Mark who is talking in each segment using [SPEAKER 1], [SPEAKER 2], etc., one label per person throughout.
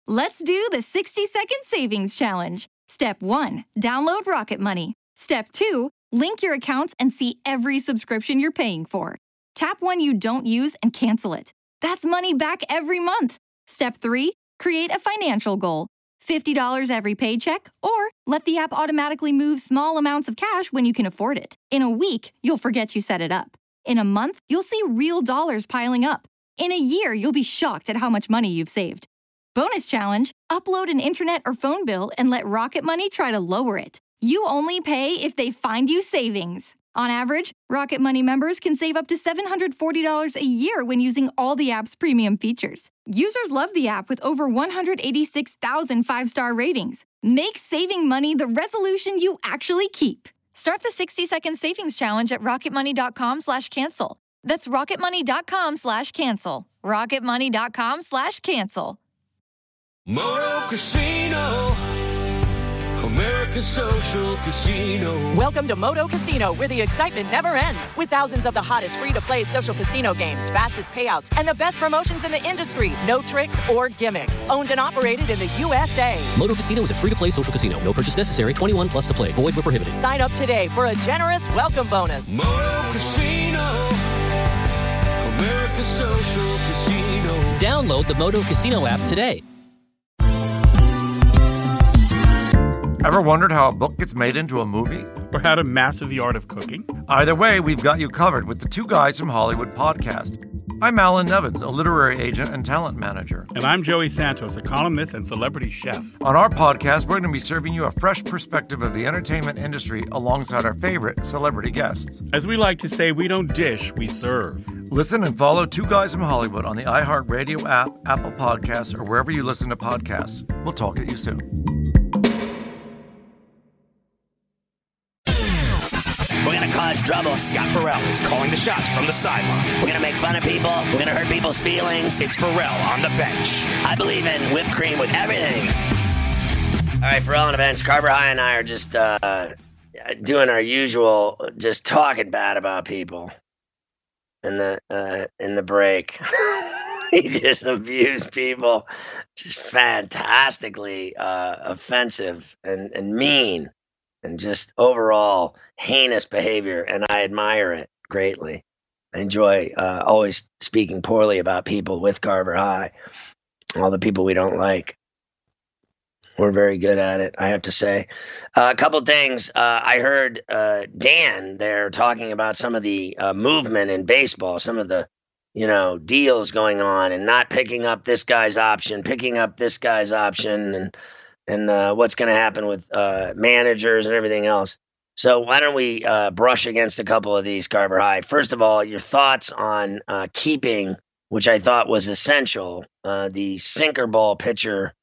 [SPEAKER 1] Let's do the 60-second savings challenge. Step 1, download Rocket Money. Step 2, link your accounts and see every subscription you're paying for. Tap one you don't use and cancel it. That's money back every month. Step 3, create a financial goal. $50 every paycheck, or let the app automatically move small amounts of cash when you can afford it. In a week, you'll forget you set it up. In a month, you'll see real dollars piling up. In a year, you'll be shocked at how much money you've saved. Bonus challenge, upload an internet or phone bill and let Rocket Money try to lower it. You only pay if they find you savings. On average, Rocket Money members can save up to $740 a year when using all the app's premium features. Users love the app with over 186,000 five-star ratings. Make saving money the resolution you actually keep. Start the 60-second savings challenge at rocketmoney.com/cancel. That's rocketmoney.com/cancel. rocketmoney.com/cancel.
[SPEAKER 2] Moto Casino, America's social casino.
[SPEAKER 3] Welcome to Moto Casino, where the excitement never ends. With thousands of the hottest free-to-play social casino games, fastest payouts, and the best promotions in the industry. No tricks or gimmicks. Owned and operated in the USA.
[SPEAKER 4] Moto Casino is a free-to-play social casino. No purchase necessary. 21 plus to play. Void where prohibited.
[SPEAKER 3] Sign up today for a generous welcome bonus.
[SPEAKER 2] Moto Casino, America's social casino.
[SPEAKER 4] Download the Moto Casino app today.
[SPEAKER 5] Ever wondered how a book gets made into a movie?
[SPEAKER 6] Or how to master the art of cooking?
[SPEAKER 5] Either way, we've got you covered with the Two Guys from Hollywood podcast. I'm Alan Nevins, a literary agent and talent manager.
[SPEAKER 6] And I'm Joey Santos, a columnist and celebrity chef.
[SPEAKER 5] On our podcast, we're going to be serving you a fresh perspective of the entertainment industry alongside our favorite celebrity guests.
[SPEAKER 6] As we like to say, we don't dish, we serve.
[SPEAKER 5] Listen and follow Two Guys from Hollywood on the iHeartRadio app, Apple Podcasts, or wherever you listen to podcasts. We'll talk at you soon.
[SPEAKER 7] We're going to cause trouble. Scott Farrell is calling the shots from the sideline. We're going to make fun of people. We're going to hurt people's feelings. It's Farrell on the bench. I believe in whipped cream with everything. All right, Farrell on the bench. Carver High and I are just doing our usual, just talking bad about people in the break. He just abused people. Just fantastically offensive and mean. And just overall heinous behavior, and I admire it greatly. I enjoy always speaking poorly about people with Carver High, all the people we don't like. We're very good at it, I have to say. A couple things. I heard Dan there talking about some of the movement in baseball, some of the deals going on, and not picking up this guy's option, picking up this guy's option, and what's going to happen with managers and everything else. So why don't we brush against a couple of these, Carver High? First of all, your thoughts on keeping, which I thought was essential, the sinker ball pitcher,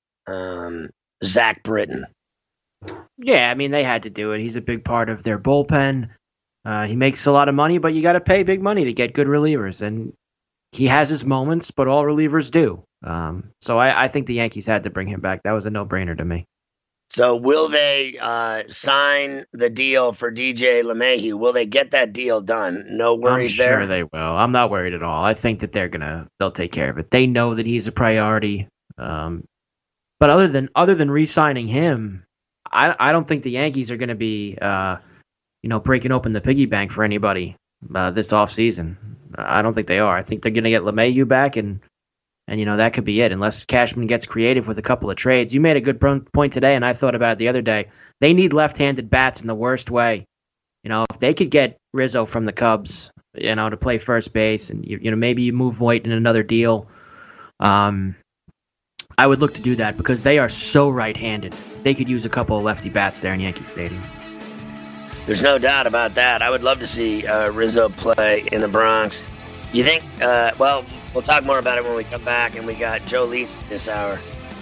[SPEAKER 7] Zach Britton.
[SPEAKER 8] Yeah, I mean, they had to do it. He's a big part of their bullpen. He makes a lot of money, but you got to pay big money to get good relievers. And he has his moments, but all relievers do. So I think the Yankees had to bring him back. That was a no-brainer to me.
[SPEAKER 7] So will they sign the deal for DJ LeMahieu? Will they get that deal done? No worries there?
[SPEAKER 8] I'm sure they will. I'm not worried at all. I think that they'll take care of it. They know that he's a priority. But other than re-signing him, I don't think the Yankees are going to be breaking open the piggy bank for anybody this offseason. I don't think they are. I think they're going to get LeMahieu back, and that could be it, unless Cashman gets creative with a couple of trades. You made a good point today, and I thought about it the other day. They need left-handed bats in the worst way. If they could get Rizzo from the Cubs, to play first base, and maybe you move Voit in another deal, I would look to do that because they are so right-handed. They could use a couple of lefty bats there in Yankee Stadium.
[SPEAKER 7] There's no doubt about that. I would love to see Rizzo play in the Bronx. You think, we'll talk more about it when we come back, and we got Joe Lease this hour.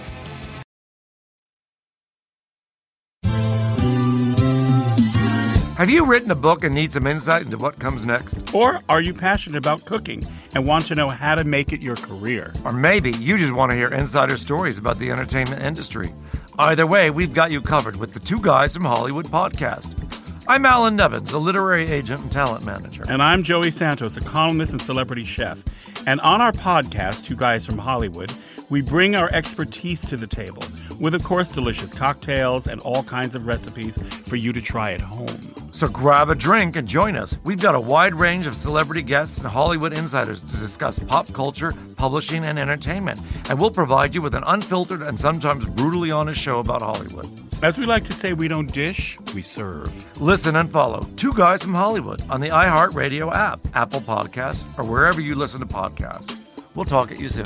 [SPEAKER 5] Have you written a book and need some insight into what comes next?
[SPEAKER 6] Or are you passionate about cooking and want to know how to make it your career?
[SPEAKER 5] Or maybe you just want to hear insider stories about the entertainment industry. Either way, we've got you covered with the Two Guys from Hollywood podcast. I'm Alan Nevins, a literary agent and talent manager.
[SPEAKER 6] And I'm Joey Santos, a columnist and celebrity chef. And on our podcast, Two Guys from Hollywood, We bring our expertise to the table with, of course, delicious cocktails and all kinds of recipes for you to try at home.
[SPEAKER 5] So grab a drink and join us. We've got a wide range of celebrity guests and Hollywood insiders to discuss pop culture, publishing, and entertainment. And we'll provide you with an unfiltered and sometimes brutally honest show about Hollywood.
[SPEAKER 6] As we like to say, we don't dish, we serve.
[SPEAKER 5] Listen and follow Two Guys from Hollywood on the iHeartRadio app, Apple Podcasts, or wherever you listen to podcasts. We'll talk at you soon.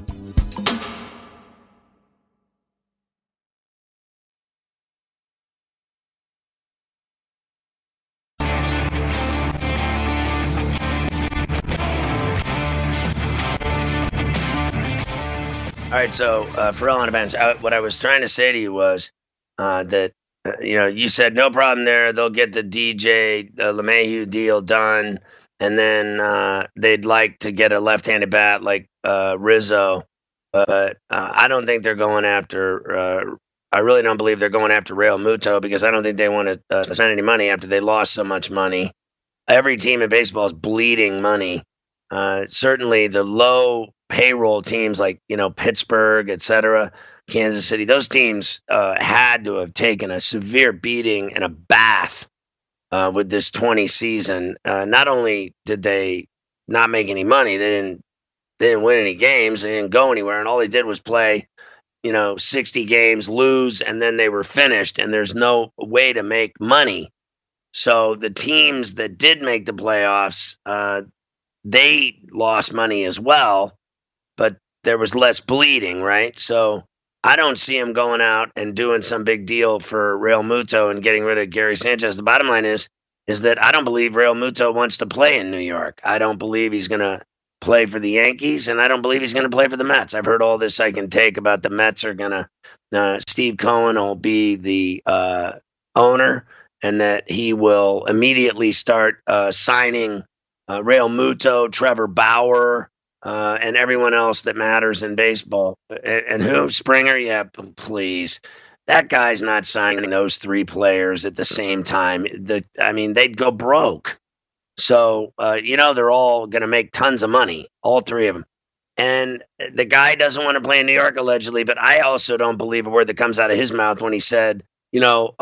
[SPEAKER 9] All right, so Ferrall on the bench. What I was trying to say to you was that you said no problem there. They'll get the DJ LeMahieu deal done, and then they'd like to get a left-handed bat like Rizzo. But I don't think they're going after. I really don't believe they're going after Real Muto because I don't think they want to spend any money after they lost so much money. Every team in baseball is bleeding money. Certainly, the low payroll teams like Pittsburgh, etc., Kansas City, those teams had to have taken a severe beating and a bath with this 20 season. Not only did they not make any money, they didn't win any games, they didn't go anywhere, and all they did was play 60 games, lose, and then they were finished, and there's no way to make money. So the teams that did make the playoffs, they lost money as well, but there was less bleeding, right? So I don't see him going out and doing some big deal for Real Muto and getting rid of Gary Sanchez. The bottom line is that I don't believe Real Muto wants to play in New York. I don't believe he's going to play for the Yankees, and I don't believe he's going to play for the Mets. I've heard all this I can take about the Mets are going to Steve Cohen will be the owner, and that he will immediately start signing Real Muto, Trevor Bauer, and everyone else that matters in baseball. And who? Springer? Yeah, please. That guy's not signing those three players at the same time. They'd go broke. So, they're all going to make tons of money, all three of them. And the guy doesn't want to play in New York, allegedly, but I also don't believe a word that comes out of his mouth when he said, I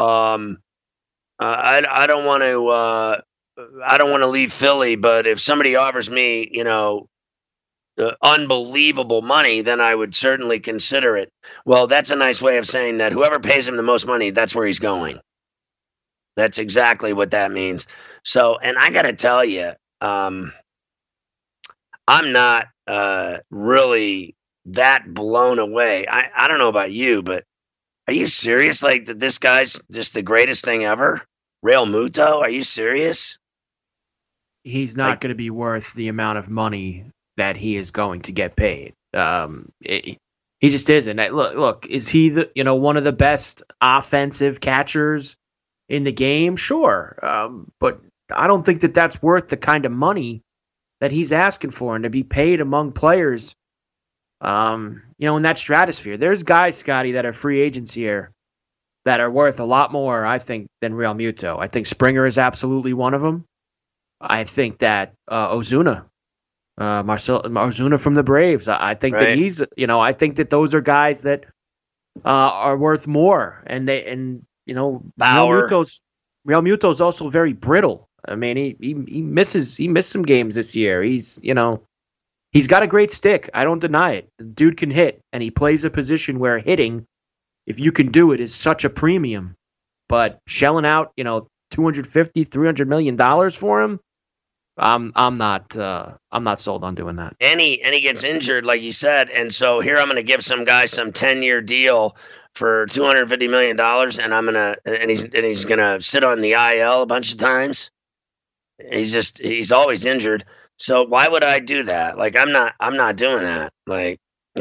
[SPEAKER 9] don't want to leave Philly, but if somebody offers me, unbelievable money, then I would certainly consider it. Well, that's a nice way of saying that whoever pays him the most money, that's where he's going. That's exactly what that means. So, and I got to tell you, I'm not really that blown away. I don't know about you, but are you serious? Like that this guy's just the greatest thing ever? Real Muto? Are you serious?
[SPEAKER 8] He's not going to be worth the amount of money that he is going to get paid. He just isn't. Look, is he one of the best offensive catchers in the game? Sure. But I don't think that that's worth the kind of money that he's asking for, and to be paid among players, in that stratosphere. There's guys, Scotty, that are free agents here that are worth a lot more, I think, than Real Muto. I think Springer is absolutely one of them. I think that Ozuna, Marcell Ozuna from the Braves, I think that he's, I think that those are guys that are worth more. And
[SPEAKER 9] Bauer.
[SPEAKER 8] Real Muto's also very brittle. I mean, he missed some games this year. He's got a great stick. I don't deny it. The dude can hit, and he plays a position where hitting, if you can do it, is such a premium. But shelling out, $250, $300 million for him, I'm not sold on doing that.
[SPEAKER 9] And he gets injured, like you said, and so here I'm going to give some guy some 10-year deal for $250 million, and he's gonna sit on the IL a bunch of times. He's always injured. So why would I do that? Like I'm not doing that. Like,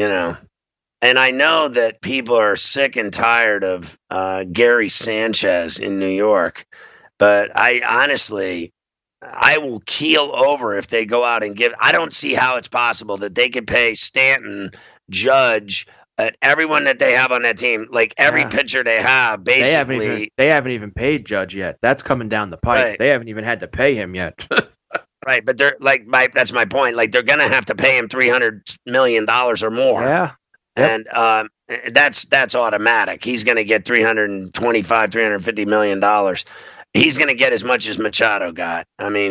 [SPEAKER 9] and I know that people are sick and tired of Gary Sanchez in New York, but I honestly will keel over if they go out and give. I don't see how it's possible that they could pay Stanton, Judge, everyone that they have on that team, like every pitcher they have, basically.
[SPEAKER 8] They haven't even paid Judge yet. That's coming down the pipe. Right. They haven't even had to pay him yet.
[SPEAKER 9] Right, but they're that's my point. Like they're gonna have to pay him $300 million or more.
[SPEAKER 8] Yeah.
[SPEAKER 9] And that's automatic. He's going to get $350 million. He's going to get as much as Machado got. I mean,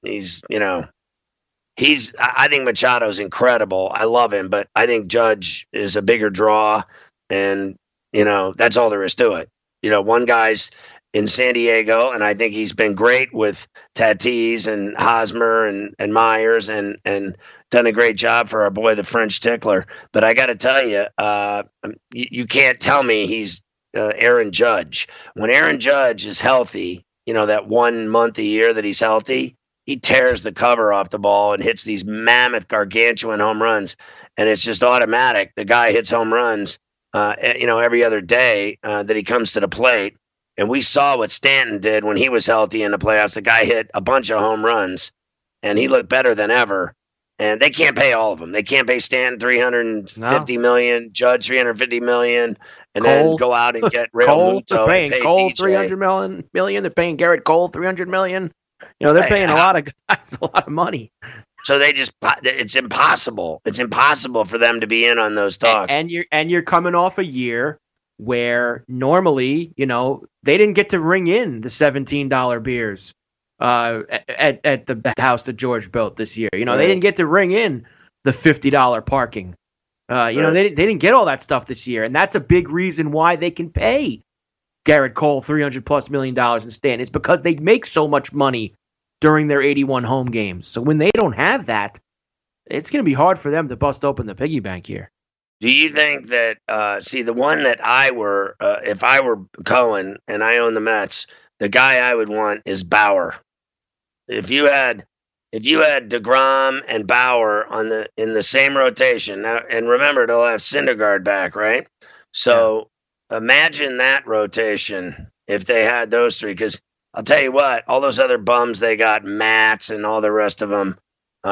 [SPEAKER 9] I think Machado's incredible. I love him, but I think Judge is a bigger draw, and that's all there is to it. One guy's in San Diego, and I think he's been great with Tatis and Hosmer and Myers and done a great job for our boy, the French tickler. But I got to tell you, you can't tell me he's Aaron Judge. When Aaron Judge is healthy, that 1 month a year that he's healthy, he tears the cover off the ball and hits these mammoth, gargantuan home runs. And it's just automatic. The guy hits home runs, every other day that he comes to the plate. And we saw what Stanton did when he was healthy in the playoffs. The guy hit a bunch of home runs, and he looked better than ever. And they can't pay all of them. They can't pay Stanton $350 million, Judge $350 million, and then go out and get Real Muto.
[SPEAKER 8] They're paying Cole $300 million. They're paying Garrett Cole $300 million. They're paying a lot of guys a lot of money.
[SPEAKER 9] So it's impossible. It's impossible for them to be in on those talks.
[SPEAKER 8] And you're coming off a year where normally, they didn't get to ring in the $17 beers at the house that George built this year. They didn't get to ring in the $50 parking. They didn't get all that stuff this year, and that's a big reason why they can pay Garrett Cole $300+ million in Stanton. Is because they make so much money during their 81 home games. So when they don't have that, it's going to be hard for them to bust open the piggy bank here.
[SPEAKER 9] Do you think that, the one that if I were Cohen and I own the Mets, the guy I would want is Bauer. If you had DeGrom and Bauer in the same rotation, now, and remember, they'll have Syndergaard back, right? So imagine that rotation if they had those three, because I'll tell you what, all those other bums they got, Matz and all the rest of them,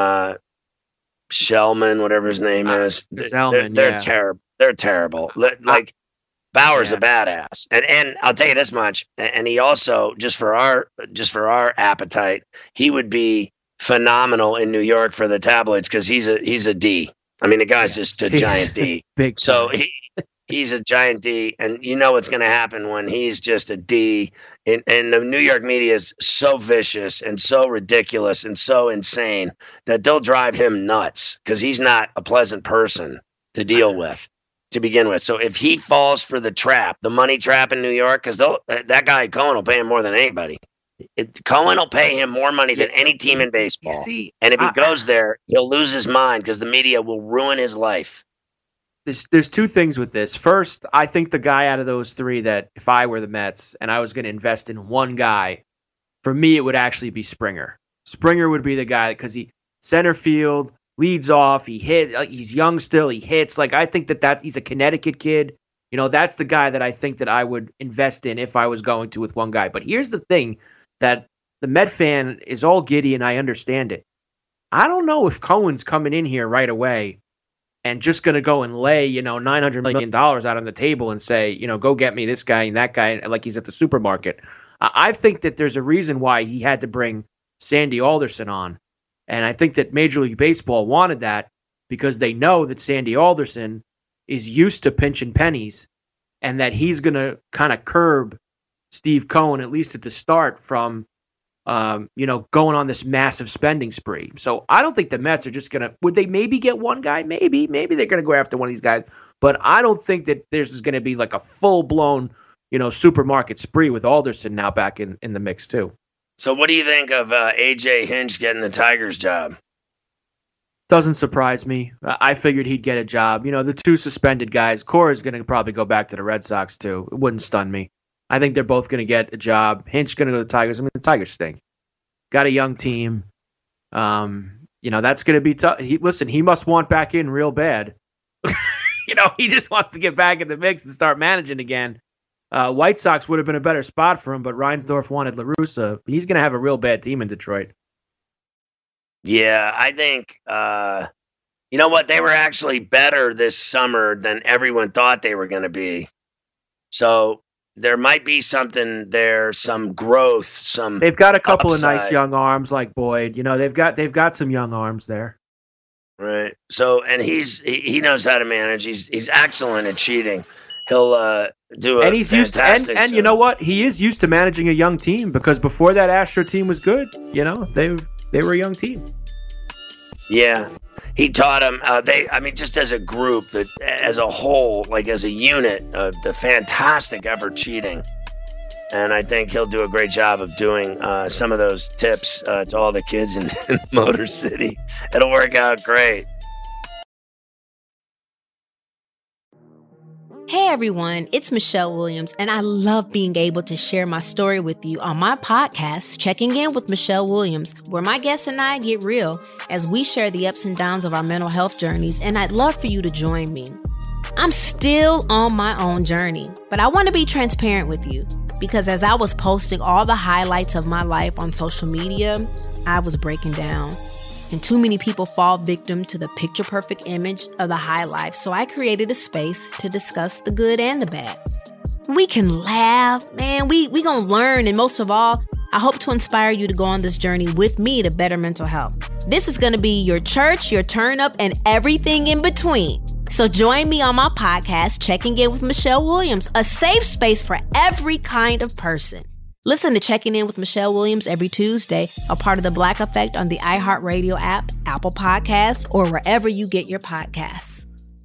[SPEAKER 9] Shellman, whatever his name is. They're terrible. They're terrible. Like Bauer's a badass, and I'll tell you this much. And he also, just for our appetite, he would be phenomenal in New York for the tabloids because he's a D. I mean, the guy's just a giant D.
[SPEAKER 8] Big.
[SPEAKER 9] So he's a giant D, and you know what's going to happen when he's just a D. And the New York media is so vicious and so ridiculous and so insane that they'll drive him nuts because he's not a pleasant person to deal with to begin with. So if he falls for the trap, the money trap in New York, because that guy Cohen will pay him more than anybody. Cohen will pay him more money than any team in baseball. And if he goes there, he'll lose his mind because the media will ruin his life.
[SPEAKER 8] There's two things with this. First, I think the guy out of those three that if I were the Mets and I was going to invest in one guy, for me it would actually be Springer. Springer would be the guy because he center field, leads off, he's young still, he hits. Like I think he's a Connecticut kid. That's the guy that I think that I would invest in if I was going to with one guy. But here's the thing that the Met fan is all giddy and I understand it. I don't know if Cohen's coming in here right away and just going to go and lay, $900 million out on the table and say, go get me this guy and that guy like he's at the supermarket. I think that there's a reason why he had to bring Sandy Alderson on. And I think that Major League Baseball wanted that because they know that Sandy Alderson is used to pinching pennies and that he's going to kind of curb Steve Cohen, at least at the start, from going on this massive spending spree. So I don't think the Mets are just going to – would they maybe get one guy? Maybe they're going to go after one of these guys. But I don't think that there's going to be like a full-blown, supermarket spree with Alderson now back in the mix too.
[SPEAKER 9] So what do you think of A.J. Hinch getting the Tigers job?
[SPEAKER 8] Doesn't surprise me. I figured he'd get a job. The two suspended guys. Cora's going to probably go back to the Red Sox too. It wouldn't stun me. I think they're both going to get a job. Hinch going to go to the Tigers. I mean, the Tigers stink. Got a young team. That's going to be tough. He must want back in real bad. He just wants to get back in the mix and start managing again. White Sox would have been a better spot for him, but Reinsdorf wanted La Russa. He's going to have a real bad team in Detroit.
[SPEAKER 9] Yeah, I think, you know what? They were actually better this summer than everyone thought they were going to be. So there might be something there, some growth,
[SPEAKER 8] They've got a couple
[SPEAKER 9] upside.
[SPEAKER 8] of nice young arms like Boyd. They've got some young arms there.
[SPEAKER 9] Right. So, and he knows how to manage. He's excellent at cheating. He'll do a
[SPEAKER 8] and he's used to, and you know what? He is used to managing a young team because before that Astro team was good, they were a young team.
[SPEAKER 9] Yeah. He taught him. Just as a group, that as a whole, like as a unit, the fantastic effort cheating. And I think he'll do a great job of doing some of those tips to all the kids in Motor City. It'll work out great.
[SPEAKER 10] Hey everyone, it's Michelle Williams, and I love being able to share my story with you on my podcast, Checking In with Michelle Williams, where my guests and I get real as we share the ups and downs of our mental health journeys, and I'd love for you to join me. I'm still on my own journey, but I want to be transparent with you because as I was posting all the highlights of my life on social media, I was breaking down. And too many people fall victim to the picture-perfect image of the high life, so I created a space to discuss the good and the bad. We can laugh, man, we gonna learn, and most of all, I hope to inspire you to go on this journey with me to better mental health. This is gonna be your church, your turn-up, and everything in between. So join me on my podcast, Checking In with Michelle Williams, a safe space for every kind of person. Listen to Checking In with Michelle Williams every Tuesday, a part of the Black Effect on the iHeartRadio app, Apple Podcasts, or wherever you get your podcasts.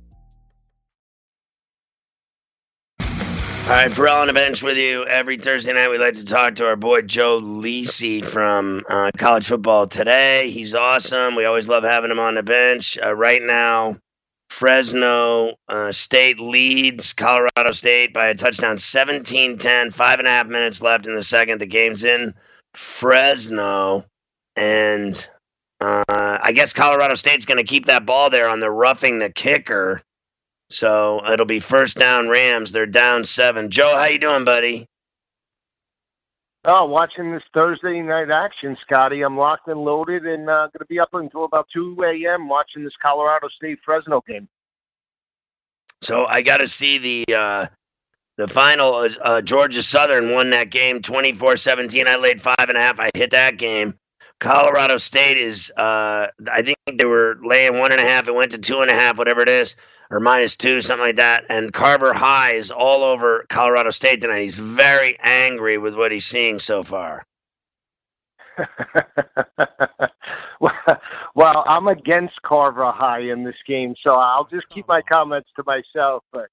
[SPEAKER 9] All right, Pharrell on the bench with you. Every Thursday night, we like to talk to our boy Joe Lisi from College Football Today. He's awesome. We always love having him on the bench. Right now, Fresno State leads Colorado State by a touchdown, 17-10, 5.5 minutes left in the second. The game's in Fresno, and I guess Colorado State's going to keep that ball there on the roughing the kicker. So it'll be first down Rams. They're down 7. Joe, how you doing, buddy?
[SPEAKER 11] Oh, watching this Thursday night action, Scotty. I'm locked and loaded and going to be up until about 2 a.m. watching this Colorado State-Fresno game.
[SPEAKER 9] So I got to see the final. Georgia Southern won that game 24-17. I laid 5.5. I hit that game. Colorado State is, I think they were laying 1.5. It went to 2.5, whatever it is, or -2, something like that. And Carver High is all over Colorado State tonight. He's very angry with what he's seeing so far.
[SPEAKER 11] Well, I'm against Carver High in this game, so I'll just keep my comments to myself. But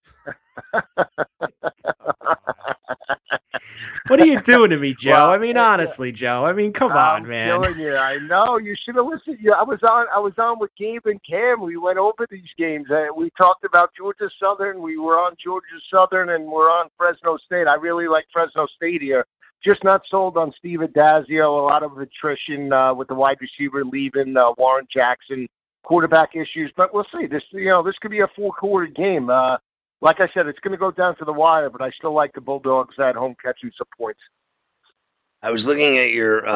[SPEAKER 8] what are you doing to me, Joe? Well, I mean, honestly, Joe. I mean, come on, man.
[SPEAKER 11] I'm telling you, I know you should have listened. I was on with Gabe and Cam. We went over these games. We talked about Georgia Southern. We were on Georgia Southern, and we're on Fresno State. I really like Fresno State here. Just not sold on Steve Adazio. A lot of attrition with the wide receiver leaving, Warren Jackson, quarterback issues. But we'll see. This could be a 4-quarter game. Like I said, it's going to go down to the wire, but I still like the Bulldogs at home catching some points.
[SPEAKER 9] I was looking at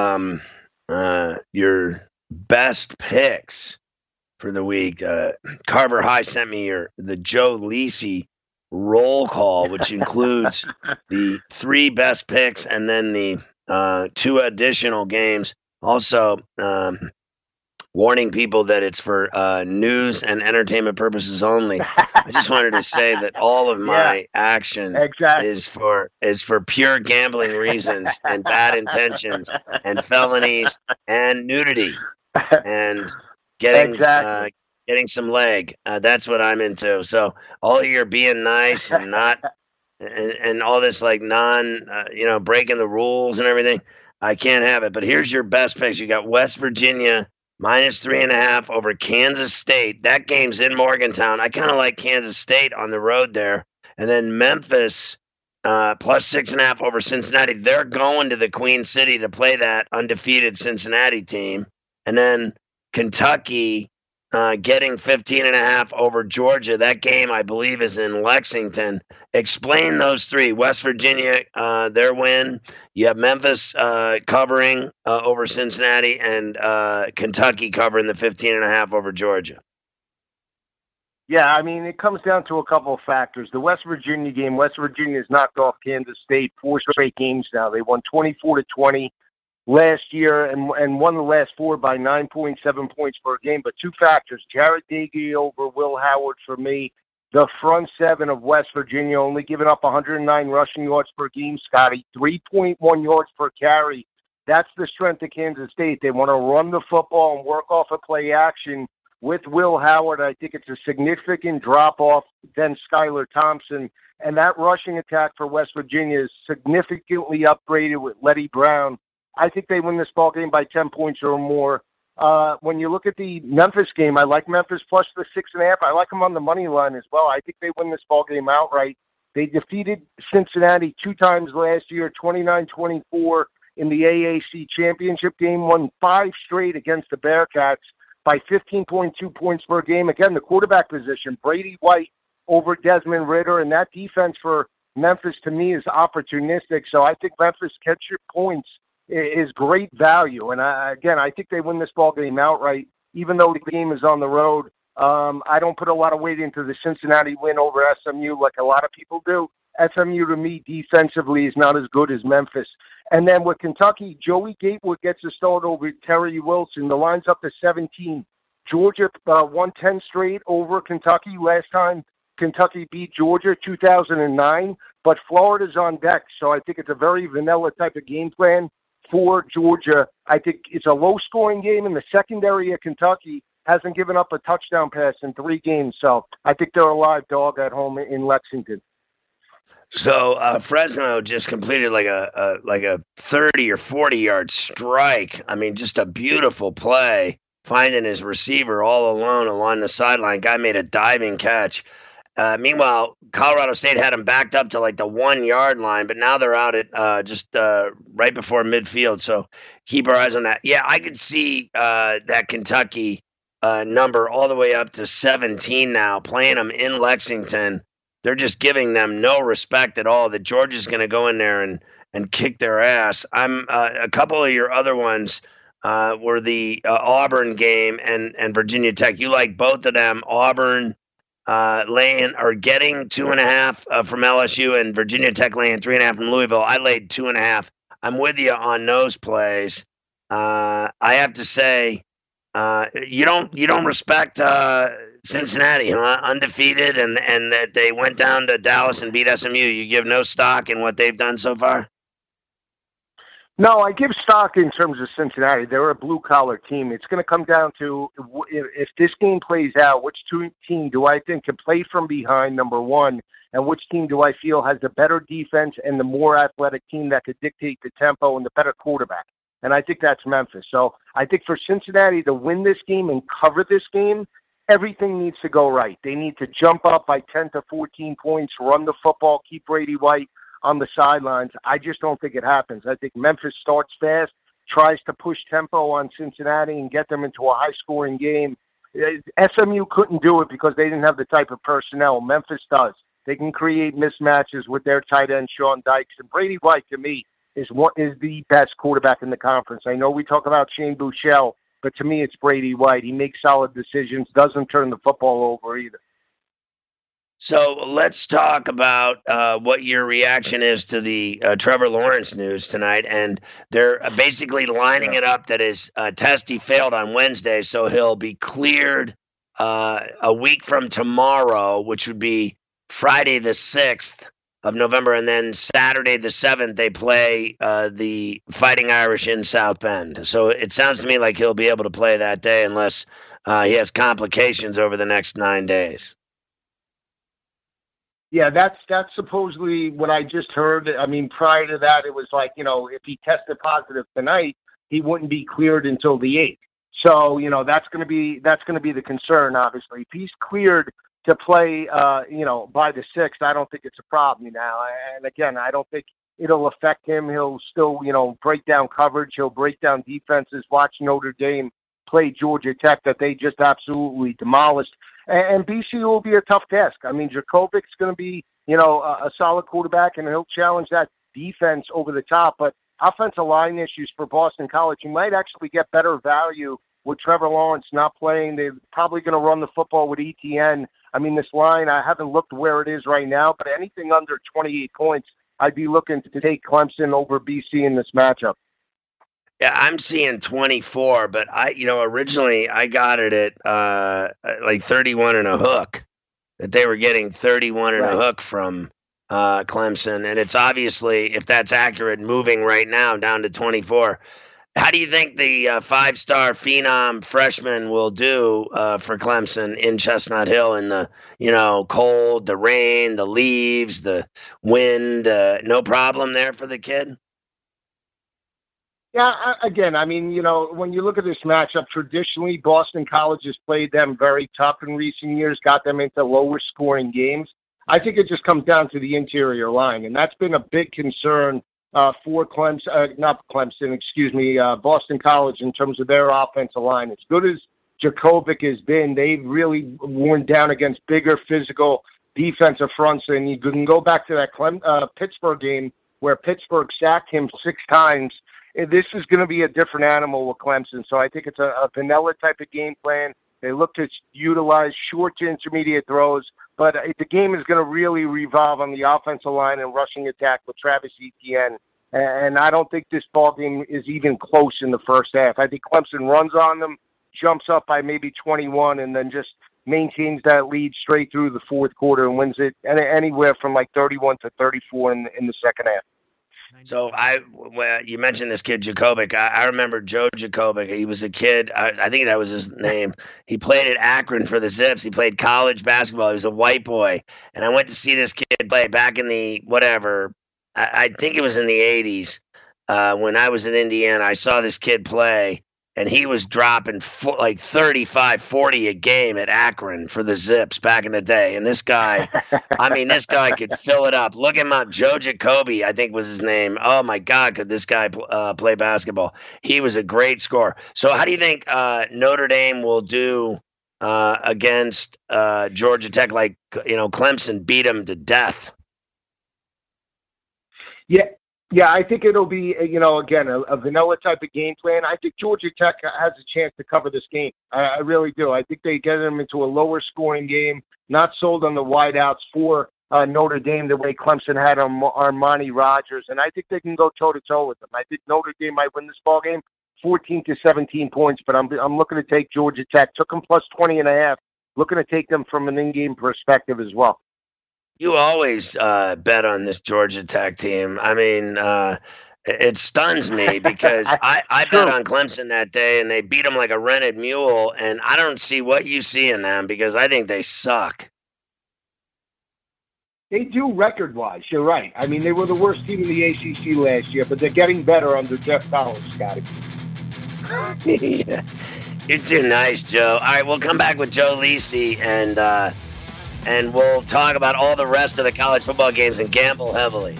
[SPEAKER 9] your best picks for the week. Carver High sent me the Joe Lisi roll call, which includes the 3 best picks and then the 2 additional games. Also, warning people that it's for news and entertainment purposes only. I just wanted to say that all of my action is for pure gambling reasons and bad intentions and felonies and nudity and getting some leg. That's what I'm into. So all your being nice and not and all this like breaking the rules and everything, I can't have it. But here's your best picks. You got West Virginia -3.5 over Kansas State. That game's in Morgantown. I kind of like Kansas State on the road there. And then Memphis +6.5 over Cincinnati. They're going to the Queen City to play that undefeated Cincinnati team. And then Kentucky getting 15.5 over Georgia. That game, I believe, is in Lexington. Explain those 3. West Virginia, their win. You have Memphis covering over Cincinnati, and Kentucky covering the 15.5 over Georgia.
[SPEAKER 11] Yeah, I mean, it comes down to a couple of factors. The West Virginia game, West Virginia has knocked off Kansas State 4 straight games now. They won 24-20. last year and won the last 4 by 9.7 points per game. But two factors, Jared Dagey over Will Howard for me. The front seven of West Virginia only giving up 109 rushing yards per game, Scotty, 3.1 yards per carry. That's the strength of Kansas State. They want to run the football and work off of play action with Will Howard. I think it's a significant drop-off than Skylar Thompson. And that rushing attack for West Virginia is significantly upgraded with Letty Brown. I think they win this ball game by 10 points or more. When you look at the Memphis game, I like Memphis plus the 6.5. I like them on the money line as well. I think they win this ball game outright. They defeated Cincinnati 2 times last year, 29-24 in the AAC championship game, won 5 straight against the Bearcats by 15.2 points per game. Again, the quarterback position, Brady White over Desmond Ridder, and that defense for Memphis to me is opportunistic. So I think Memphis catch your points is great value. And I think they win this ball game outright, even though the game is on the road. I don't put a lot of weight into the Cincinnati win over SMU like a lot of people do. SMU, to me, defensively is not as good as Memphis. And then with Kentucky, Joey Gatewood gets a start over Terry Wilson. The line's up to 17. Georgia won 10 straight over Kentucky. Last time Kentucky beat Georgia, 2009. But Florida's on deck, so I think it's a very vanilla type of game plan for Georgia. I think it's a low-scoring game, and the secondary of Kentucky hasn't given up a touchdown pass in 3 games. So I think they're a live dog at home in Lexington.
[SPEAKER 9] So Fresno just completed like a 30 or 40-yard strike. I mean, just a beautiful play, finding his receiver all alone along the sideline. Guy made a diving catch. Meanwhile, Colorado State had him backed up to like the 1-yard line, but now they're out at just right before midfield. So keep our eyes on that. Yeah, I could see that Kentucky number all the way up to 17 now, playing them in Lexington. They're just giving them no respect at all. That Georgia's going to go in there and kick their ass. I'm a couple of your other ones were the Auburn game and Virginia Tech. You like both of them. Auburn getting 2.5 from LSU and Virginia Tech laying 3.5 from Louisville. I laid 2.5. I'm with you on those plays. I have to say, you don't respect Cincinnati, huh? Undefeated, and that they went down to Dallas and beat SMU. You give no stock in what they've done so far?
[SPEAKER 11] No, I give stock in terms of Cincinnati. They're a blue-collar team. It's going to come down to if this game plays out, which team do I think can play from behind, number one, and which team do I feel has the better defense and the more athletic team that could dictate the tempo and the better quarterback. And I think that's Memphis. So I think for Cincinnati to win this game and cover this game, everything needs to go right. They need to jump up by 10 to 14 points, run the football, keep Brady White on the sidelines. I just don't think it happens. I think Memphis starts fast, tries to push tempo on Cincinnati and get them into a high-scoring game. SMU couldn't do it because they didn't have the type of personnel. Memphis does. They can create mismatches with their tight end, Sean Dykes. And Brady White, to me, is the best quarterback in the conference. I know we talk about Shane Buechele, but to me, it's Brady White. He makes solid decisions, doesn't turn the football over either.
[SPEAKER 9] So let's talk about what your reaction is to the Trevor Lawrence news tonight. And they're basically lining it up that his test, he failed on Wednesday, so he'll be cleared a week from tomorrow, which would be Friday the 6th of November. And then Saturday the 7th, they play the Fighting Irish in South Bend. So it sounds to me like he'll be able to play that day unless he has complications over the next 9 days.
[SPEAKER 11] Yeah, that's supposedly what I just heard. I mean, prior to that, it was like, if he tested positive tonight, he wouldn't be cleared until the 8th. So, that's going to be the concern, obviously. If he's cleared to play, by the 6th, I don't think it's a problem now. And again, I don't think it'll affect him. He'll still, break down coverage. He'll break down defenses. Watch Notre Dame play Georgia Tech that they just absolutely demolished. And BC will be a tough task. I mean, Jurkovic's going to be, a solid quarterback, and he'll challenge that defense over the top. But offensive line issues for Boston College, you might actually get better value with Trevor Lawrence not playing. They're probably going to run the football with ETN. I mean, this line, I haven't looked where it is right now, but anything under 28 points, I'd be looking to take Clemson over BC in this matchup.
[SPEAKER 9] Yeah, I'm seeing 24, but originally I got it at like 31 and a hook. That they were getting 31 and a hook from Clemson, and it's obviously, if that's accurate, moving right now down to 24. How do you think the 5-star phenom freshman will do for Clemson in Chestnut Hill in the cold, the rain, the leaves, the wind? No problem there for the kid?
[SPEAKER 11] Yeah, again, I mean, when you look at this matchup, traditionally Boston College has played them very tough in recent years, got them into lower scoring games. I think it just comes down to the interior line, and that's been a big concern for Boston College in terms of their offensive line. As good as Djokovic has been, they've really worn down against bigger physical defensive fronts, and you can go back to that Pittsburgh game where Pittsburgh sacked him 6 times. This is going to be a different animal with Clemson. So I think it's a vanilla type of game plan. They look to utilize short to intermediate throws, but the game is going to really revolve on the offensive line and rushing attack with Travis Etienne. And I don't think this ball game is even close in the first half. I think Clemson runs on them, jumps up by maybe 21, and then just maintains that lead straight through the fourth quarter and wins it anywhere from like 31 to 34 in the second half.
[SPEAKER 9] So you mentioned this kid Djokovic. I remember Joe Djokovic. He was a kid. I think that was his name. He played at Akron for the Zips. He played college basketball. He was a white boy. And I went to see this kid play back in the I think it was in the 80s when I was in Indiana. I saw this kid play, and he was dropping like 35, 40 a game at Akron for the Zips back in the day. And this guy, this guy could fill it up. Look him up. Joe Jacoby, I think was his name. Oh, my God, could this guy play basketball. He was a great scorer. So how do you think Notre Dame will do against Georgia Tech? Like, Clemson beat them to death.
[SPEAKER 11] Yeah, I think it'll be, again, a vanilla type of game plan. I think Georgia Tech has a chance to cover this game. I really do. I think they get them into a lower scoring game, not sold on the wideouts for Notre Dame the way Clemson had Armani Rogers. And I think they can go toe-to-toe with them. I think Notre Dame might win this ball game 14 to 17 points, but I'm looking to take Georgia Tech. Took them plus 20.5. Looking to take them from an in-game perspective as well.
[SPEAKER 9] You always bet on this Georgia Tech team. It stuns me because I bet on Clemson that day, and they beat them like a rented mule, and I don't see what you see in them because I think they suck.
[SPEAKER 11] They do record-wise. You're right. They were the worst team in the ACC last year, but they're getting better under Jeff Collins, Scotty.
[SPEAKER 9] Yeah. You're too nice, Joe. All right, we'll come back with Joe Lisi, and we'll talk about all the rest of the college football games and gamble heavily.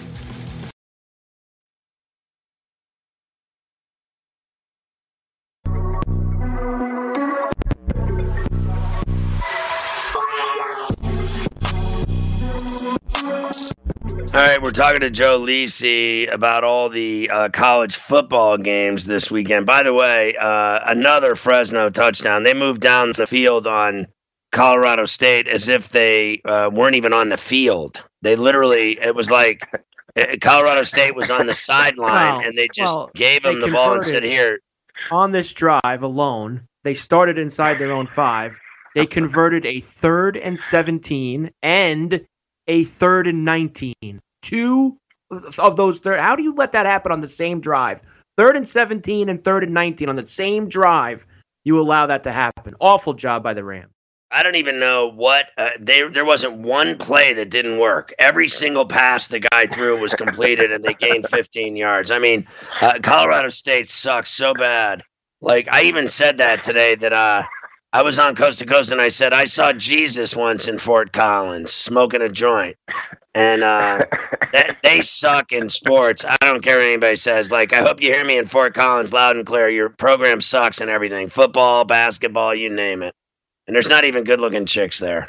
[SPEAKER 9] All right, we're talking to Joe Lisi about all the college football games this weekend. By the way, another Fresno touchdown. They moved down the field on Colorado State as if they weren't even on the field. They literally, it was like Colorado State was on the sideline, and they just gave them the ball and said, here.
[SPEAKER 8] On this drive alone, they started inside their own 5. They converted a 3rd and 17 and a 3rd and 19. 2 of those. How do you let that happen on the same drive? 3rd and 17 and 3rd and 19 on the same drive. You allow that to happen. Awful job by the Rams.
[SPEAKER 9] I don't even know what there wasn't one play that didn't work. Every single pass the guy threw was completed, and they gained 15 yards. Colorado State sucks so bad. Like, I even said that today that I was on Coast to Coast, and I said I saw Jesus once in Fort Collins smoking a joint. And they suck in sports. I don't care what anybody says. Like, I hope you hear me in Fort Collins loud and clear. Your program sucks and everything. Football, basketball, you name it. And there's not even good-looking chicks there.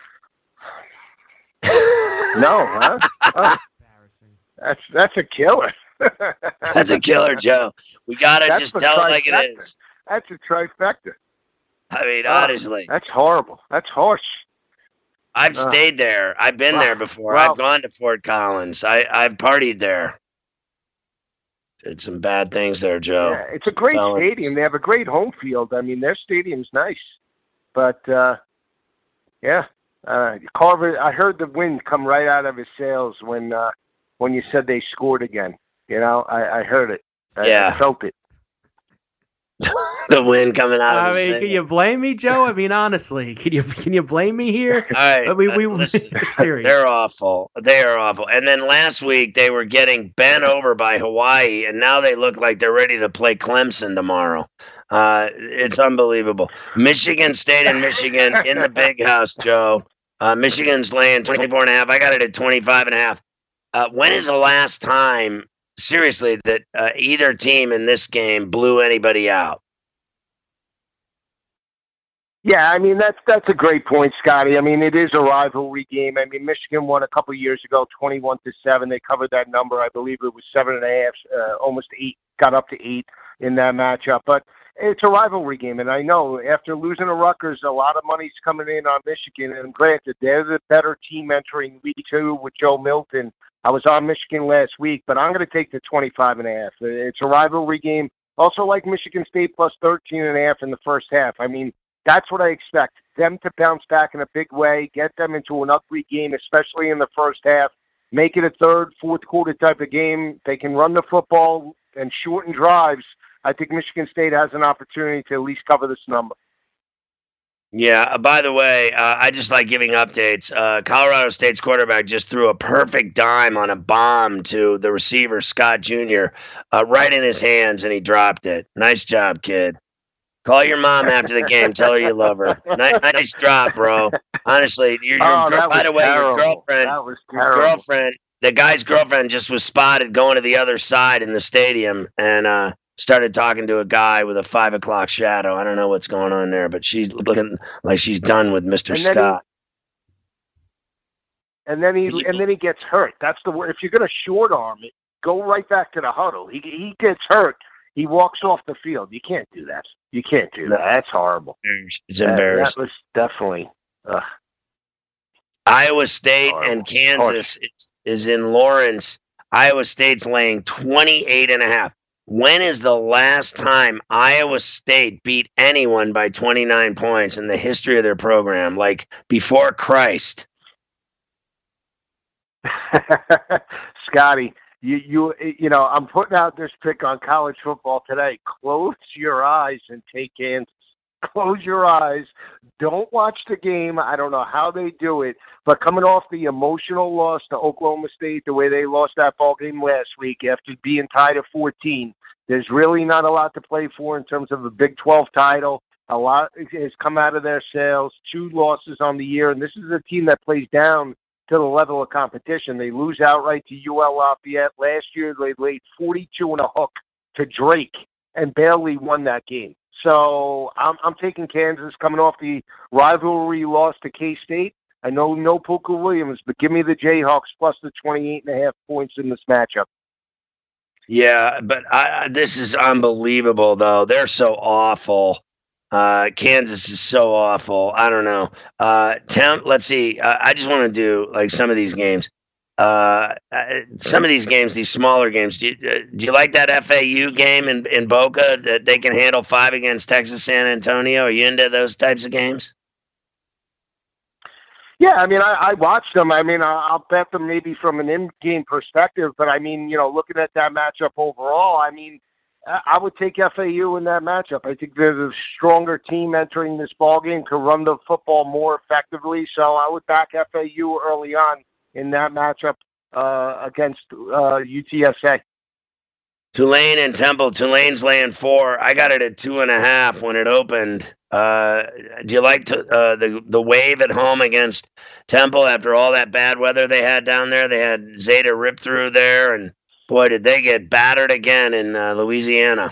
[SPEAKER 11] No, huh? Oh. That's a killer.
[SPEAKER 9] That's a killer, Joe. We got to just tell it like it is.
[SPEAKER 11] That's a trifecta.
[SPEAKER 9] Honestly.
[SPEAKER 11] That's horrible. That's harsh.
[SPEAKER 9] I've stayed there. I've been there before. I've gone to Fort Collins. I've partied there. did some bad things there, Joe.
[SPEAKER 11] Yeah, it's a great
[SPEAKER 9] Felonies.
[SPEAKER 11] stadium. They have a great home field. I mean, their stadium's nice. But, Carver, I heard the wind come right out of his sails when you said they scored again. You know, I heard it. I felt it.
[SPEAKER 9] The wind coming out of his
[SPEAKER 8] can you blame me, Joe? I mean, honestly, can you blame me here?
[SPEAKER 9] All right,
[SPEAKER 8] I mean,
[SPEAKER 9] listen,
[SPEAKER 8] serious.
[SPEAKER 9] They're awful. They are awful. And then last week they were getting bent over by Hawaii, and now they look like they're ready to play Clemson tomorrow. It's unbelievable. Michigan State and Michigan in the big house, Joe. Michigan's laying 24.5. I got it at 25.5. When is the last time, seriously, that either team in this game blew anybody out?
[SPEAKER 11] Yeah, I mean, that's a great point, Scotty. I mean, it is a rivalry game. I mean, Michigan won a couple years ago, 21-7. They covered that number. I believe it was 7.5, almost 8, got up to 8 in that matchup. But it's a rivalry game, and I know after losing to Rutgers, a lot of money's coming in on Michigan. And granted, they're the better team entering week 2 with Joe Milton. I was on Michigan last week, but I'm going to take the 25.5. It's a rivalry game. Also like Michigan State plus 13.5 in the first half. I mean, that's what I expect. Them to bounce back in a big way, get them into an ugly game, especially in the first half, make it a third, fourth quarter type of game. They can run the football and shorten drives. I think Michigan State has an opportunity to at least cover this number.
[SPEAKER 9] Yeah, by the way, I just like giving updates. Colorado State's quarterback just threw a perfect dime on a bomb to the receiver, Scott Jr., right in his hands, and he dropped it. Nice job, kid. Call your mom after the game. Tell her you love her. Nice drop, bro. Honestly, by the way, your girlfriend, the guy's girlfriend just was spotted going to the other side in the stadium and started talking to a guy with a 5 o'clock shadow. I don't know what's going on there, but she's looking like she's done with Mr. Scott.
[SPEAKER 11] And then he gets hurt. That's the word. If you're going to short arm it, go right back to the huddle. He gets hurt. He walks off the field. You can't do that. You can't do that. That's horrible.
[SPEAKER 9] It's embarrassing.
[SPEAKER 11] That was definitely.
[SPEAKER 9] Iowa State and Kansas is in Lawrence. Iowa State's laying 28.5. When is the last time Iowa State beat anyone by 29 points in the history of their program? Like before Christ.
[SPEAKER 11] Scotty. You know, I'm putting out this pick on college football today. Close your eyes and take Kansas. Close your eyes. Don't watch the game. I don't know how they do it, but coming off the emotional loss to Oklahoma State, the way they lost that ball game last week after being tied at 14, there's really not a lot to play for in terms of a Big 12 title. A lot has come out of their sails. 2 losses on the year, and this is a team that plays down to the level of competition. They lose outright to UL Lafayette. Last year, they laid 42 and a hook to Drake and barely won that game. So I'm taking Kansas coming off the rivalry loss to K-State. I know no Pooka Williams, but give me the Jayhawks plus the 28.5 points in this matchup.
[SPEAKER 9] Yeah, but this is unbelievable, though. They're so awful. Kansas is so awful. I don't know. Let's see. I just want to do like some of these games. Some of these games, these smaller games. Do you like that FAU game in Boca that they can handle 5 against Texas San Antonio? Are you into those types of games?
[SPEAKER 11] Yeah, I mean, I watched them. I mean, I'll bet them maybe from an in-game perspective, but I mean, you know, looking at that matchup overall, I mean, I would take FAU in that matchup. I think they're the stronger team entering this ballgame, can run the football more effectively. So I would back FAU early on in that matchup against UTSA.
[SPEAKER 9] Tulane and Temple. Tulane's laying 4. I got it at 2.5 when it opened. Do you like the Wave at home against Temple after all that bad weather they had down there? They had Zeta rip through there, and boy, did they get battered again in Louisiana.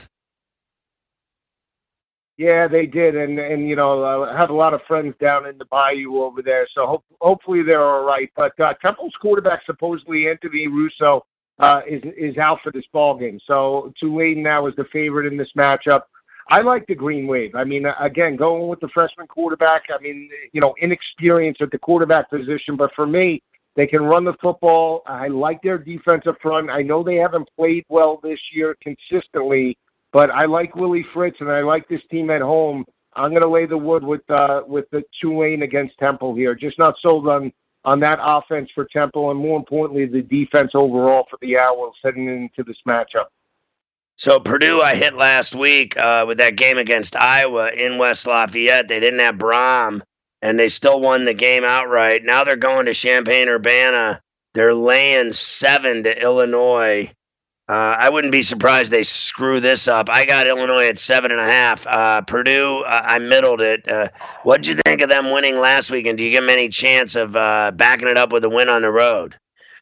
[SPEAKER 11] Yeah, they did, and you know, I have a lot of friends down in the Bayou over there, so hopefully they're all right. But Temple's quarterback, supposedly Anthony Russo, is out for this ball game. So Tulane now is the favorite in this matchup. I like the Green Wave. I mean, again, going with the freshman quarterback. I mean, you know, inexperience at the quarterback position, but for me, They can run the football. I like their defensive front. I know they haven't played well this year consistently, but I like Willie Fritz, and I like this team at home. I'm going to lay the wood with the Tulane against Temple here. Just not sold on that offense for Temple, and more importantly, the defense overall for the Owls heading into this matchup.
[SPEAKER 9] So Purdue, I hit last week with that game against Iowa in West Lafayette. They didn't have Braum, and they still won the game outright. Now they're going to Champaign-Urbana. They're laying 7 to Illinois. I wouldn't be surprised they screw this up. I got Illinois at 7.5. Purdue, I middled it. What did you think of them winning last week, and do you give them any chance of backing it up with a win on the road?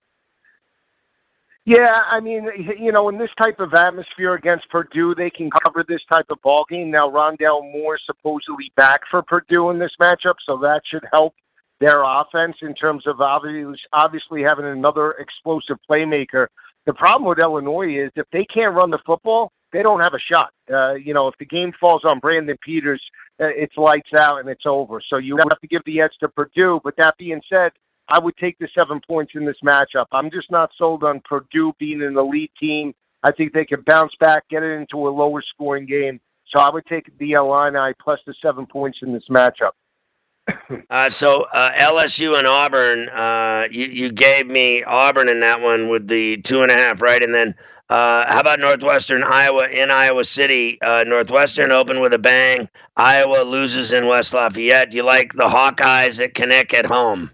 [SPEAKER 11] Yeah, I mean, in this type of atmosphere against Purdue, they can cover this type of ball game. Now, Rondale Moore supposedly back for Purdue in this matchup, so that should help their offense in terms of obviously having another explosive playmaker. The problem with Illinois is if they can't run the football, they don't have a shot. If the game falls on Brandon Peters, it's lights out and it's over. So you have to give the edge to Purdue. But that being said, I would take the 7 points in this matchup. I'm just not sold on Purdue being an elite team. I think they could bounce back, get it into a lower scoring game. So I would take the Illini plus the 7 points in this matchup.
[SPEAKER 9] So LSU and Auburn, you gave me Auburn in that one with the 2.5, right? And then how about Northwestern Iowa in Iowa City? Northwestern open with a bang. Iowa loses in West Lafayette. Do you like the Hawkeyes at Kinnick at home?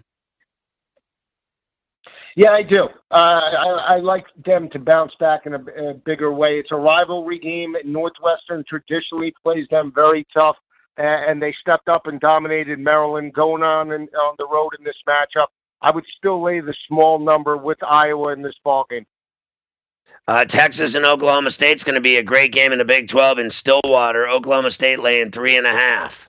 [SPEAKER 11] Yeah, I do. I like them to bounce back in a bigger way. It's a rivalry game. Northwestern traditionally plays them very tough. And they stepped up and dominated Maryland going on the road in this matchup. I would still lay the small number with Iowa in this ballgame.
[SPEAKER 9] Texas and Oklahoma State's going to be a great game in the Big 12 in Stillwater. Oklahoma State laying 3.5.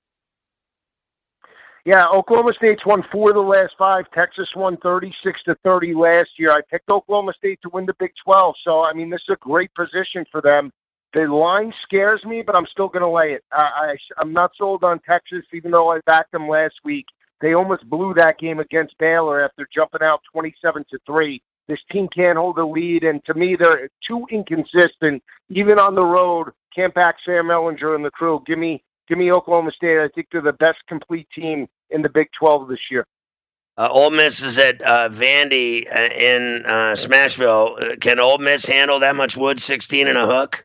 [SPEAKER 11] Yeah, Oklahoma State's won 4 of the last 5. Texas won 36-30 last year. I picked Oklahoma State to win the Big 12. So, I mean, this is a great position for them. The line scares me, but I'm still going to lay it. I'm not sold on Texas, even though I backed them last week. They almost blew that game against Baylor after jumping out 27-3. This team can't hold a lead, and to me, they're too inconsistent. Even on the road, can't back Sam Ehlinger and the crew. Give me Oklahoma State. I think they're the best complete team in the Big 12 this year.
[SPEAKER 9] Ole Miss is at Vandy in Smashville. Can Ole Miss handle that much wood, 16 and a hook?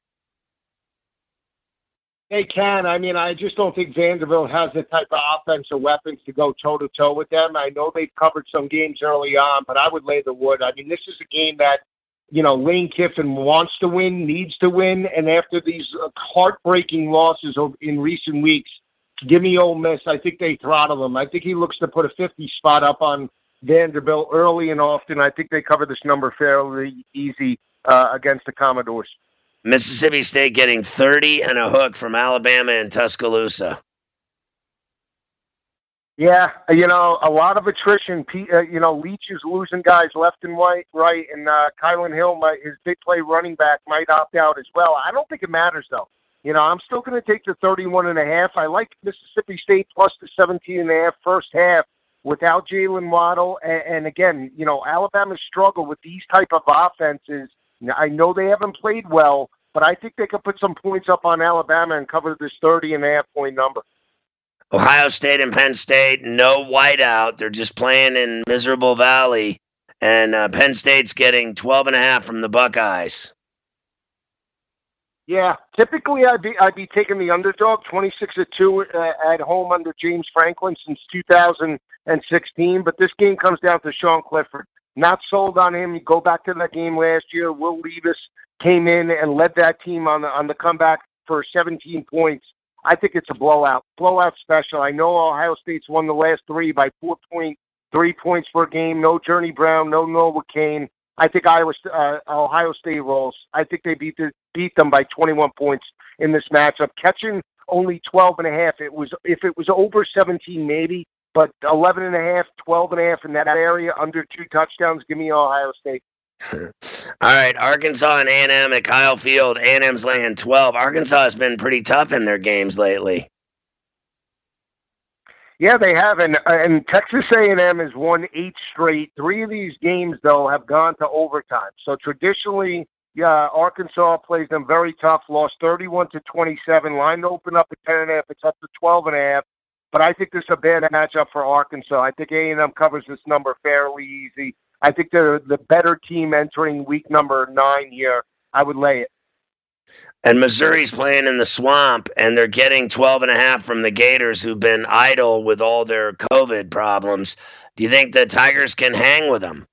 [SPEAKER 11] They can. I mean, I just don't think Vanderbilt has the type of offensive weapons to go toe-to-toe with them. I know they've covered some games early on, but I would lay the wood. I mean, this is a game that, Lane Kiffin wants to win, needs to win, and after these heartbreaking losses in recent weeks, give me Ole Miss. I think they throttle them. I think he looks to put a 50 spot up on Vanderbilt early and often. I think they cover this number fairly easy against the Commodores.
[SPEAKER 9] Mississippi State getting 30 and a hook from Alabama and Tuscaloosa.
[SPEAKER 11] Yeah, a lot of attrition. Leach is losing guys left and right, and Kylan Hill, his big play running back, might opt out as well. I don't think it matters, though. I'm still going to take the 31.5. I like Mississippi State plus the 17.5 first half without Jalen Waddle. And again, Alabama's struggle with these type of offenses. I know they haven't played well, but I think they could put some points up on Alabama and cover this 30.5 point number.
[SPEAKER 9] Ohio State and Penn State, no whiteout. They're just playing in Miserable Valley. And Penn State's getting 12.5 from the Buckeyes.
[SPEAKER 11] Yeah, typically I'd be taking the underdog, 26-2 at home under James Franklin since 2016. But this game comes down to Sean Clifford. Not sold on him. You go back to that game last year. Will Levis came in and led that team on the comeback for 17 points. I think it's a blowout special. I know Ohio State's won the last 3 by 4.3 points per game. No Journey Brown, no Noah Cain. I think Ohio State rolls. I think they beat them by 21 points in this matchup. Catching only 12.5. If it was over 17, maybe. But 11.5, 12.5 in that area, under 2 touchdowns, give me Ohio State.
[SPEAKER 9] All right, Arkansas and A&M at Kyle Field. A&M's laying 12. Arkansas has been pretty tough in their games lately.
[SPEAKER 11] Yeah, they have, and Texas A&M has won 8 straight. 3 of these games, though, have gone to overtime. So traditionally, Arkansas plays them very tough. Lost 31-27. Line to open up at 10.5. It's up to 12.5. But I think this is a bad matchup for Arkansas. I think A&M covers this number fairly easy. I think they're the better team entering week number 9 here. I would lay it.
[SPEAKER 9] And Missouri's playing in the swamp, and they're getting 12.5 from the Gators, who've been idle with all their COVID problems. Do you think the Tigers can hang with them?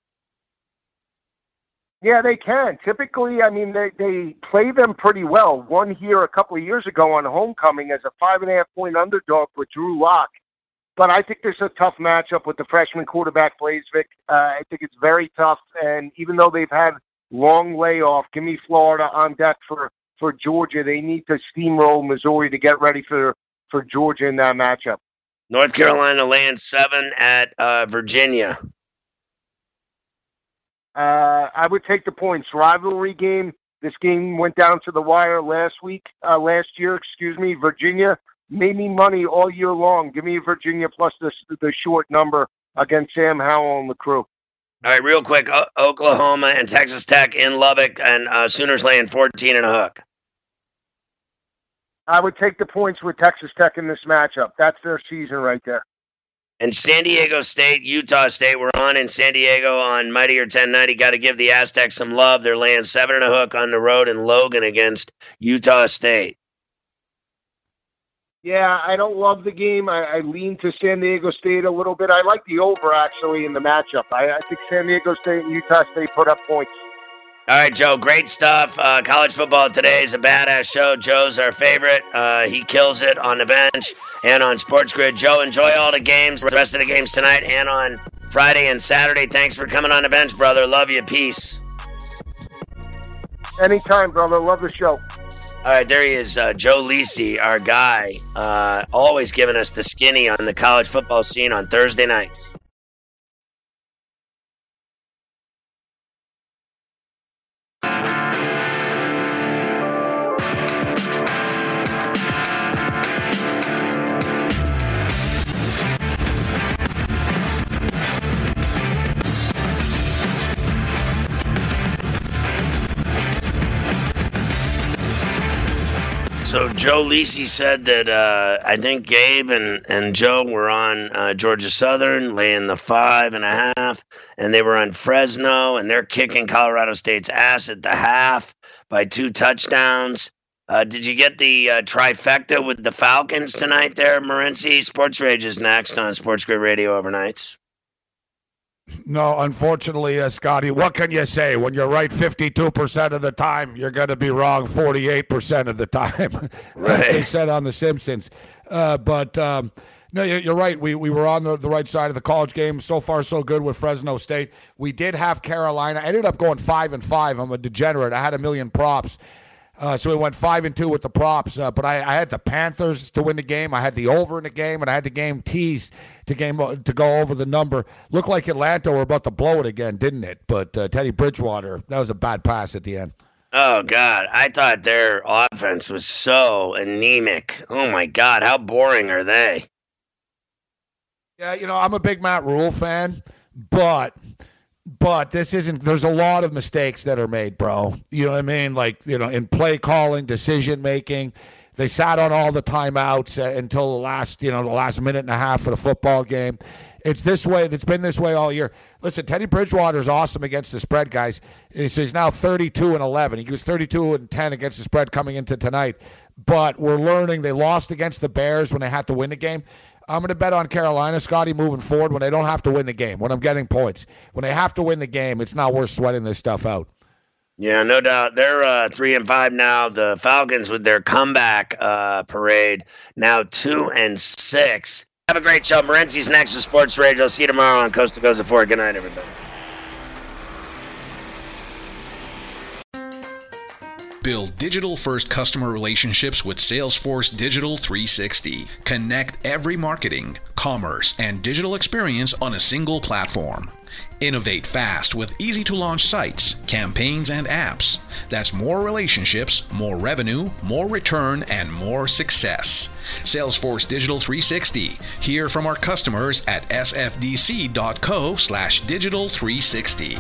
[SPEAKER 11] Yeah, they can. Typically, I mean, they play them pretty well. Won here a couple of years ago on homecoming as a 5.5-point underdog with Drew Lock. But I think there's a tough matchup with the freshman quarterback, Blazevik. I think it's very tough. And even though they've had long layoff, give me Florida on deck for Georgia. They need to steamroll Missouri to get ready for Georgia in that matchup.
[SPEAKER 9] North Carolina laying 7 at Virginia.
[SPEAKER 11] I would take the points. Rivalry game. This game went down to the wire last year. Virginia made me money all year long. Give me Virginia plus the short number against Sam Howell and the crew.
[SPEAKER 9] All right, real quick. Oklahoma and Texas Tech in Lubbock, and Sooners laying 14 and a hook.
[SPEAKER 11] I would take the points with Texas Tech in this matchup. That's their season right there.
[SPEAKER 9] And San Diego State, Utah State, we're on in San Diego on Mightier 1090. Got to give the Aztecs some love. They're laying 7 and a hook on the road in Logan against Utah State.
[SPEAKER 11] Yeah, I don't love the game. I lean to San Diego State a little bit. I like the over, actually, in the matchup. I think San Diego State and Utah State put up points.
[SPEAKER 9] All right, Joe, great stuff. College football today is a badass show. Joe's our favorite. He kills it on the bench and on Sports Grid. Joe, enjoy all the games, the rest of the games tonight and on Friday and Saturday. Thanks for coming on the bench, brother. Love you. Peace.
[SPEAKER 11] Anytime, brother. Love the show.
[SPEAKER 9] All right, there he is, Joe Lisi, our guy, always giving us the skinny on the college football scene on Thursday nights. So Joe Lisi said that I think Gabe and Joe were on Georgia Southern laying the 5.5, and they were on Fresno, and they're kicking Colorado State's ass at the half by 2 touchdowns. Did you get the trifecta with the Falcons tonight there, Morency? Sports Rage is next on Sports Grid Radio overnights.
[SPEAKER 12] No, unfortunately, Scotty, what can you say? When you're right 52% of the time, you're going to be wrong 48% of the time,
[SPEAKER 9] right.
[SPEAKER 12] As they said on The Simpsons. No, you're right. We were on the right side of the college game. So far, so good with Fresno State. We did have Carolina. I ended up going 5-5. I'm a degenerate. I had a million props. So we went 5-2 with the props. But I had the Panthers to win the game. I had the over in the game, and I had the game teased to go over the number. Looked like Atlanta were about to blow it again, didn't it? But Teddy Bridgewater, that was a bad pass at the end.
[SPEAKER 9] Oh, God. I thought their offense was so anemic. Oh, my God. How boring are they?
[SPEAKER 12] Yeah, I'm a big Matt Rule fan, but this isn't – there's a lot of mistakes that are made, bro. You know what I mean? Like, in play calling, decision making. They sat on all the timeouts until the last minute and a half of the football game. It's this way. It's been this way all year. Listen, Teddy Bridgewater is awesome against the spread, guys. He's now 32-11. He was 32-10 against the spread coming into tonight. But we're learning they lost against the Bears when they had to win the game. I'm going to bet on Carolina, Scotty, moving forward when they don't have to win the game, when I'm getting points. When they have to win the game, it's not worth sweating this stuff out.
[SPEAKER 9] Yeah, no doubt. They're 3-5 now. The Falcons with their comeback parade now 2-6. Have a great show. Morency's next with Sports Radio. See you tomorrow on Coast to Coast at 4. Good night, everybody.
[SPEAKER 13] Build digital-first customer relationships with Salesforce Digital 360. Connect every marketing, commerce, and digital experience on a single platform. Innovate fast with easy-to-launch sites, campaigns, and apps. That's more relationships, more revenue, more return, and more success. Salesforce Digital 360. Hear from our customers at sfdc.co/digital360.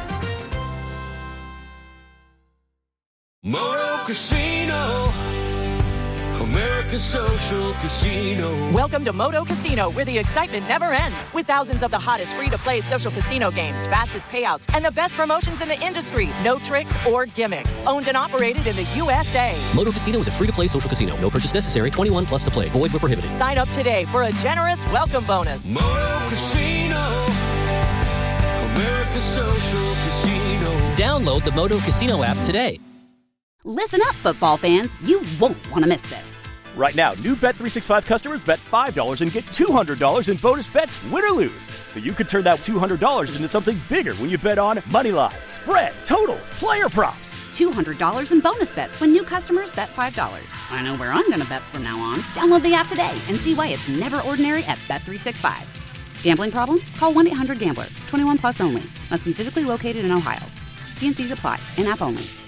[SPEAKER 2] Moto Casino, America's social casino.
[SPEAKER 3] Welcome to Moto Casino, where the excitement never ends. With thousands of the hottest free-to-play social casino games, fastest payouts, and the best promotions in the industry. No tricks or gimmicks. Owned and operated in the USA.
[SPEAKER 4] Moto Casino is a free-to-play social casino. No purchase necessary. 21 plus to play. Void where prohibited.
[SPEAKER 3] Sign up today for a generous welcome bonus.
[SPEAKER 2] Moto Casino, America's social casino.
[SPEAKER 4] Download the Moto Casino app today.
[SPEAKER 14] Listen up, football fans. You won't want to miss this.
[SPEAKER 15] Right now, new Bet365 customers bet $5 and get $200 in bonus bets, win or lose. So you could turn that $200 into something bigger when you bet on money line, spread, totals, player props.
[SPEAKER 14] $200 in bonus bets when new customers bet $5. I know where I'm going to bet from now on. Download the app today and see why it's never ordinary at Bet365. Gambling problem? Call 1-800-GAMBLER. 21 plus only. Must be physically located in Ohio. T&Cs apply. In-app only.